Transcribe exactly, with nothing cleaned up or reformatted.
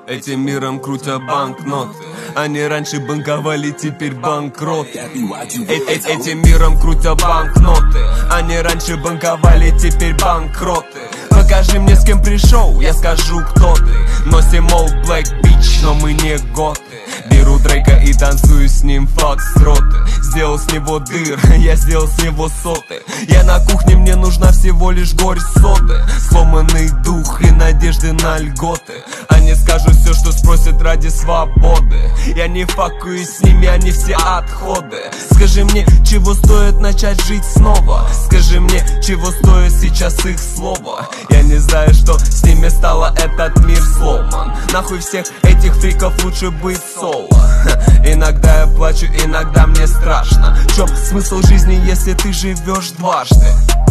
Этим миром крутя банкноты. Они раньше банковали, теперь банкроты. Этим миром крутя банкноты. Они раньше банковали, теперь банкроты. Покажи мне, с кем пришел, я скажу, кто ты. Носим all black bitch, но мы не готы. Беру Дрейка и танцую с ним фокстроты. Сделал с него дыр, я сделал с него соты. Я на кухне, мне нужна всего лишь горсть соды. Сломанный дух и надежды на льготы. Они скажут все, что спросят ради свободы. Я не факуюсь с ними, они все отходы. Скажи мне, чего стоит начать жить снова? Скажи мне, чего стоит сейчас их слово? Я не знаю, что с ними стало, этот мир сломан. Нахуй всех этих фриков, лучше быть соло. Иногда я плачу, иногда мне страшно. В чем смысл жизни, если ты живешь дважды?